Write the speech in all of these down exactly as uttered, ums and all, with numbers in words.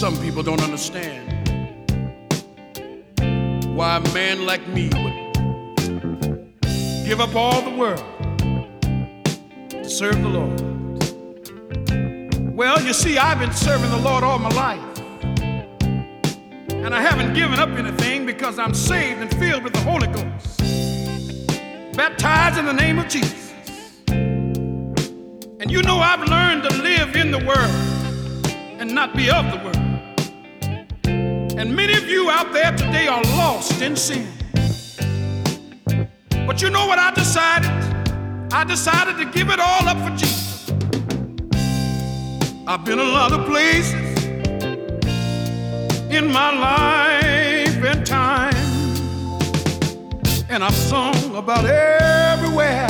Some people don't understand why a man like me would give up all the world to serve the Lord. Well, you see, I've been serving the Lord all my life, and I haven't given up anything because I'm saved and filled with the Holy Ghost, baptized in the name of Jesus. And you know, I've learned to live in the world and not be of the world. And many of you out there today are lost in sin. But you know what I decided? I decided to give it all up for Jesus. I've been a lot of places in my life and time, and I've sung about everywhere.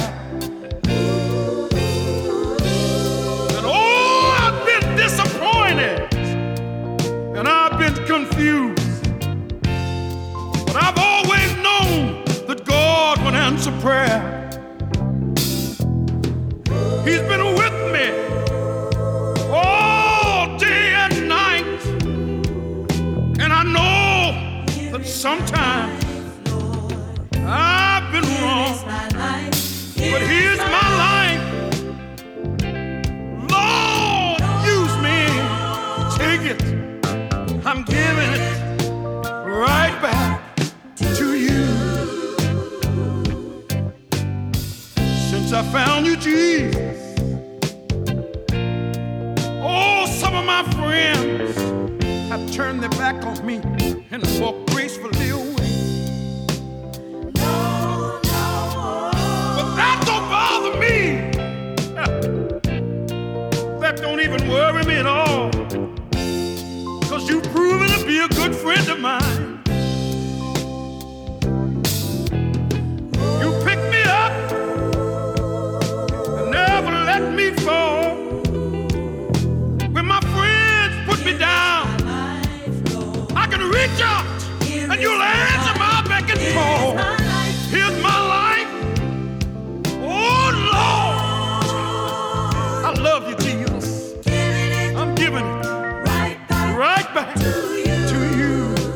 And oh, I've been disappointed, and I've been confused. But I've always known that God would answer prayer. He's been with me all day and night, and I know that sometimes I've been wrong, but here's my life. Lord, use me, take it. I'm giving it right back to you. Since I found you, Jesus, oh, some of my friends have turned their back on me and walked gracefully away. No, no. But that don't bother me. That don't even worry me at all. Cause you've proven to be a good friend of mine. You picked me up and never let me fall. When my friends put me down, I can reach out and you'll answer my beck and call. Here's my life. Oh Lord, I love you, Jesus. I'm giving it right back to you.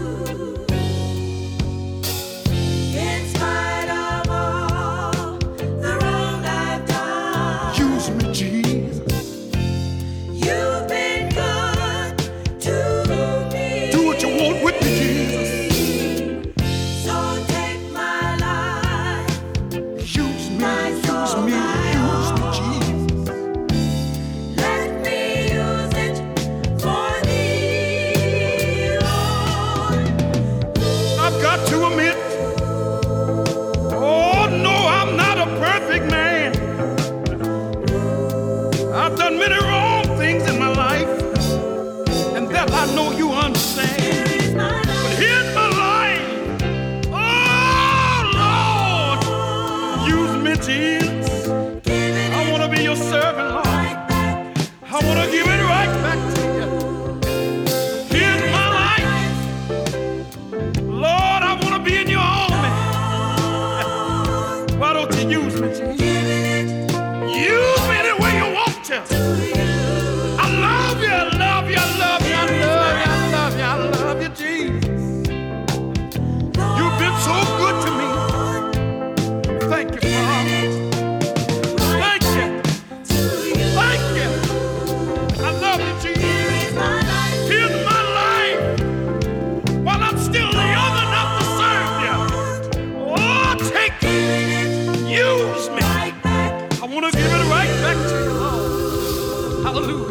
In spite of all the wrong I've done, Use me, Jesus. you've been good to me. Do what you want with me, Jesus. So take my life, Use me, my use soul, me, my use me, all. Jesus. Let me use it for thee, Lord. I've got to admit, oh no, I'm not a perfect man. I've done many wrong things in my life, and that I know you understand. Here is my But life. here's my life. Oh Lord, use me, Jesus. Giving I it want to be your servant, Lord. right back. I want to give it right back to you. Here's my life. Lord, I want to be in your army. Why don't you use me, Jesus? Giving it Use me the way you want to. to you. I love you, I love you, I love you, I love you, I love you, I love you, Jesus. You've been so good to me. Thank you, Father. Thank you. Thank you. I love you, Jesus. Here's my life. While I'm still young enough to serve you. Oh, take it. Use me. I want to give it right back to you, Lord. Hallelujah.